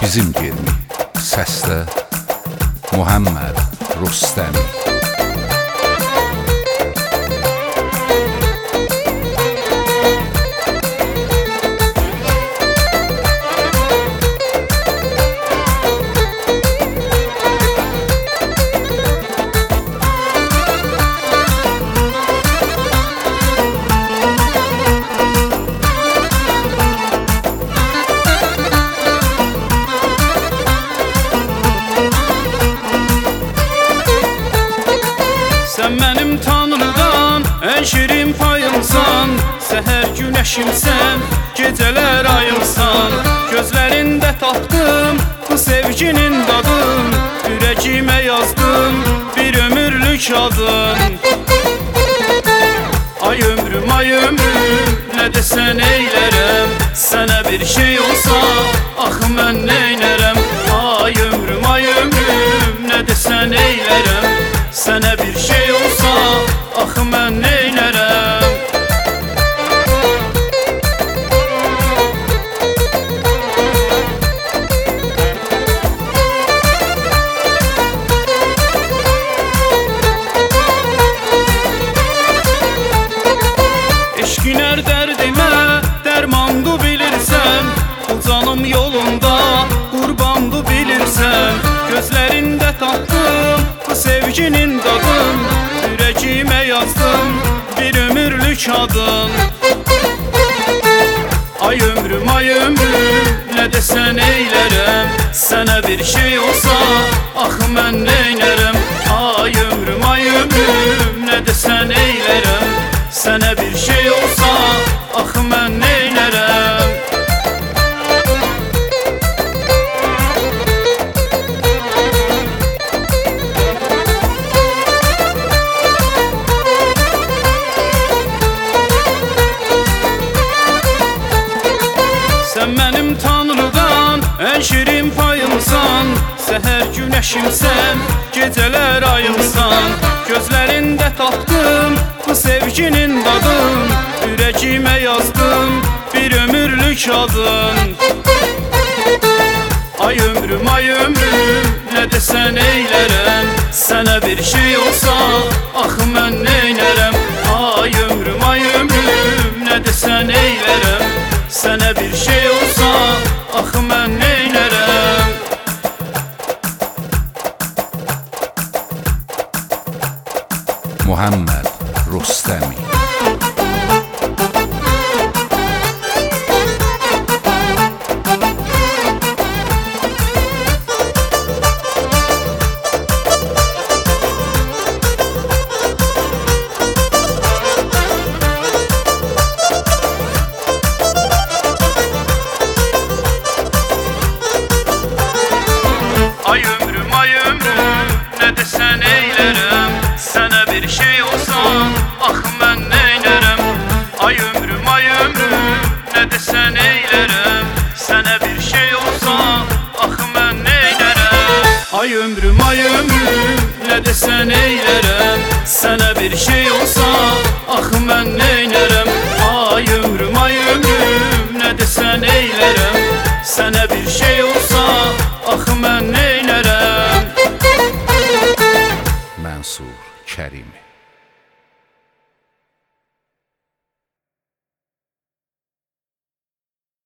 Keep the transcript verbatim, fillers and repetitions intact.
Bizim gemi. Səslə Muhammed Rüstəmi. Sən mənim tanrıdan ən şirin payımsan, səhər günəşimsən, gecələr ayımsan. Gözlərində tapdım bu sevginin dadın, ürəyimə yazdım bir ömürlük adın. Ay ömrüm, ay ömrüm, nə desən eylərəm. Sənə bir şey olsa, axı mən neynərəm. Ay ömrüm, ay ömrüm, nə desən eylərəm. Sənə bir şey olsa, axı mən neynərəm. Eşqinər dərdimə dərmandı bilirsən, bu canım yolunda qurbandı bilirsən. Gözlərində tapdım bu sevginin dadın, ürəyimə yazdım bir ömürlük adın. Ay ömrüm, ay ömrüm, nə desən eylərəm. Sənə bir şey olsa, axı mən neynərəm. Ay ömrüm, ay ömrüm, nə desən eylərəm. Sənə bir şey olsa, axı mən neynərəm. Sən mənim tanrıdan ən şirin payımsan, səhər günəşimsən, gecələr ayımsan. Gözlərində tapdım bu sevginin dadın, ürəyimə yazdım bir ömürlük adın. Ay ömrüm, ay ömrüm, nə desən eylərəm. Sənə bir şey olsa, axı mən neynərəm. Ay ömrüm, ay ömrüm, nə desən eylərəm. Sənə bir şey olsa, axı mən neynərəm. Muhammed Rüstəmi. Ay ömrüm, ay ömrüm, nə desən eylərəm. Sənə bir şey olsa, axı mən neynərəm. Ay ömrüm, ay ömrüm, nə desən eylərəm. Sənə bir şey olsa, axı mən neynərəm. Ay ömrüm, ay ömrüm, nə desən eylərəm. Sənə bir şey olsa, axı mən neynərəm. Ay ömrüm, ay ömrüm, nə desən eylərəm. Sənə bir şey